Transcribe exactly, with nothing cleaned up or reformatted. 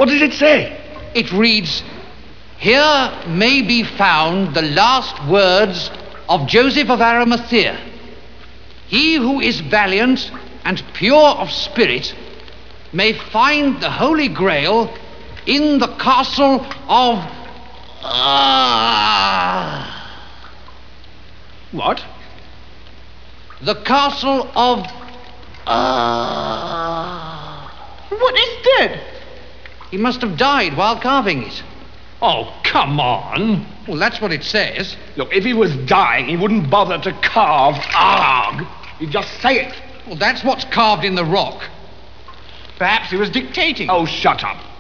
What does it say? It reads, "Here may be found the last words of Joseph of Arimathea. He who is valiant and pure of spirit may find the Holy Grail in the castle of... Uh, What? the castle of... Uh, What is dead? he must have died while carving it." Oh, come on. Well, that's what it says. Look, if he was dying, he wouldn't bother to carve Arg. He'd just say it. Well, that's what's carved in the rock. Perhaps he was dictating. Oh, shut up.